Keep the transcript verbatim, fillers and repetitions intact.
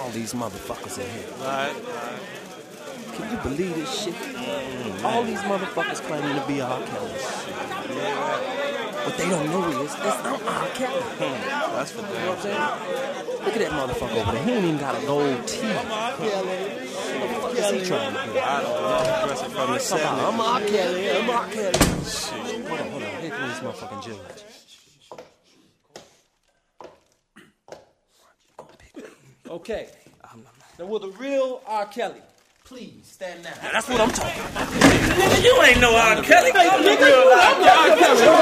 all these motherfuckers in here. Right, right. Can you believe this shit? Mm, all these motherfuckers claiming to be R. Kelly. Yeah. What they don't know is, is I'm R. Kelly. Hmm. That's for damn. You know what I'm saying? Look at that motherfucker over there. He ain't even got a gold teeth. What the fuck is he trying to do? I don't know. Dressing from the seventies. I'm R. Kelly. I'm R. Kelly. Shit. Hold on, hold on. Here comes this motherfucking judge. Okay. Now, will the real R. Kelly please stand now? That's what I'm talking about. Nigga, you ain't no R. Kelly. Hey, nigga, I'm the R. Kelly.